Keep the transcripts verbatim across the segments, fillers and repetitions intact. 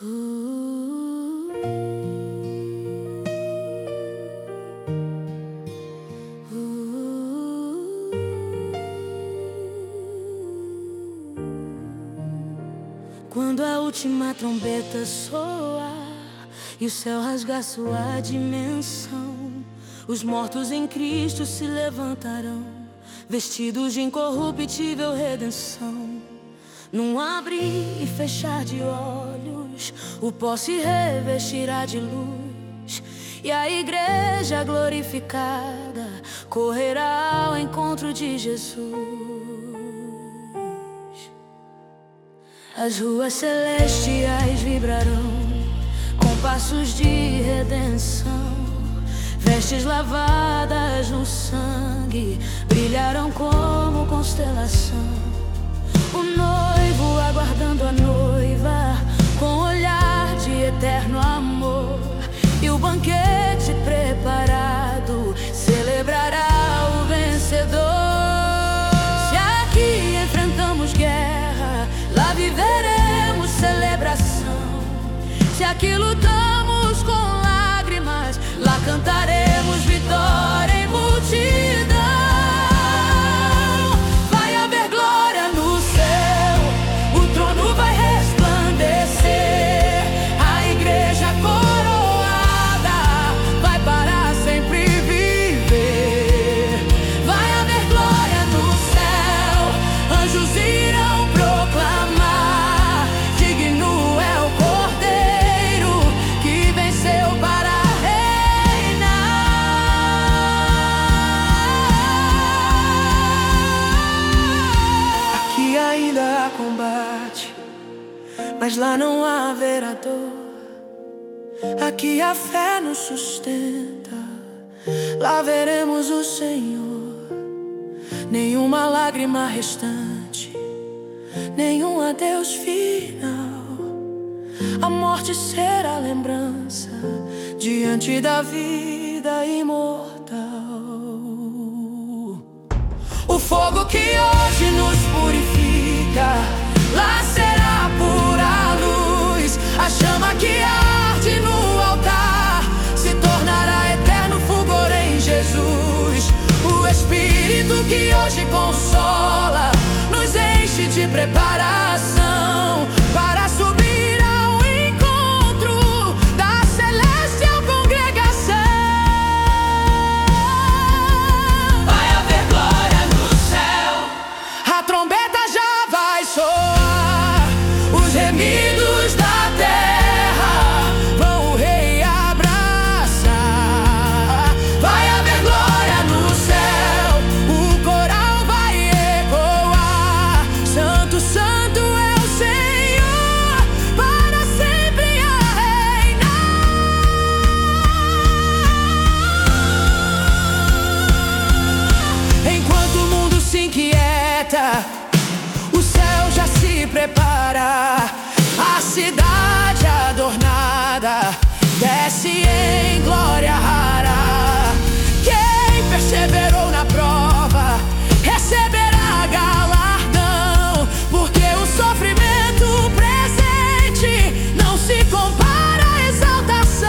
Uh, uh, Quando a última trombeta soar e o céu rasgar sua dimensão, os mortos em Cristo se levantarão, vestidos de incorruptível redenção. Num abrir e fechar de olhos, o pó se revestirá de luz, e a igreja glorificada correrá ao encontro de Jesus. As ruas celestiais vibrarão com passos de redenção, vestes lavadas no sangue brilharão como constelação. O noivo aguardando a noiva com olhar de eterno amor, e o banquete preparado celebrará o vencedor. Se aqui enfrentamos guerra, lá viveremos celebração. Se aqui lutamos com lágrimas, lá cantaremos vitória em multidão. Vai haver glória no céu, o trono vai resplandecer, a igreja coroada vai para sempre viver. Vai haver glória no céu, anjos irão proclamar: digno é o Cordeiro que venceu para ainda há combate, mas lá não haverá dor. Aqui a fé nos sustenta, lá veremos o Senhor. Nenhuma lágrima restante, nenhum adeus final. A morte será lembrança diante da vida imortal. O fogo que hoje nos purifica, lá será pura luz. A chama que arde no altar se tornará eterno fulgor em Jesus. O Espírito que hoje consola nos enche de preparação para subir ao encontro da celestial congregação. Vai haver glória no céu, a trombeta já vai soar, os remidos da terra vão o rei abraçar. Vai haver glória no céu, o coral vai ecoar: Santo, Santo é o Senhor, para sempre a reinar. Enquanto o mundo se inquieta, o céu já se prepara. A cidade adornada desce em glória rara. Quem perseverou na prova receberá galardão, porque o sofrimento presente não se compara à exaltação.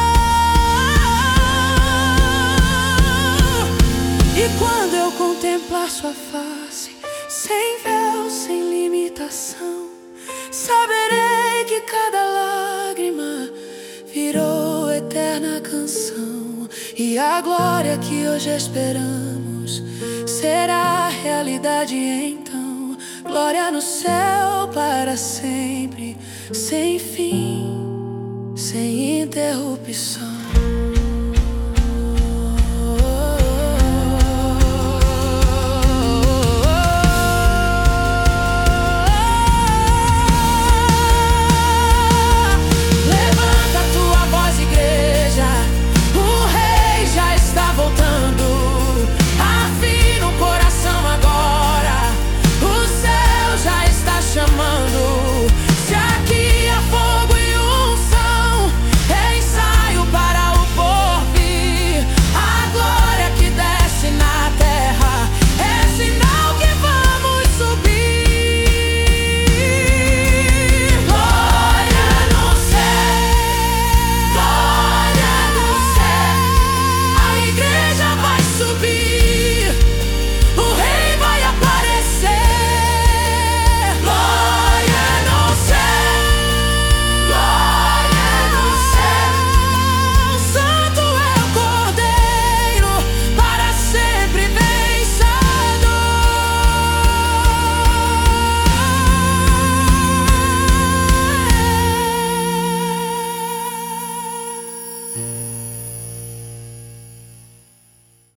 E quando eu contemplar sua face, sem véu, sem limitação, saberei que cada lágrima virou eterna canção. E a glória que hoje esperamos será realidade então. Glória no céu para sempre, sem fim, sem interrupção.